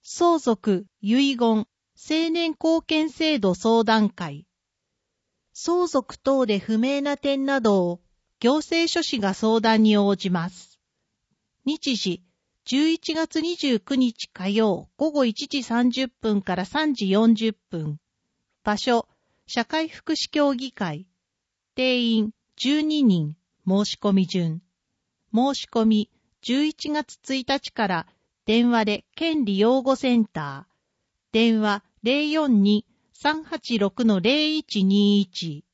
相続、遺言、成年後見制度相談会。相続等で不明な点などを行政書士が相談に応じます。日時、11月29日火曜午後1時30分から3時40分。場所、社会福祉協議会。定員12人、申し込み順。申し込み、11月1日から電話で権利擁護センター。電話 042-386-0121。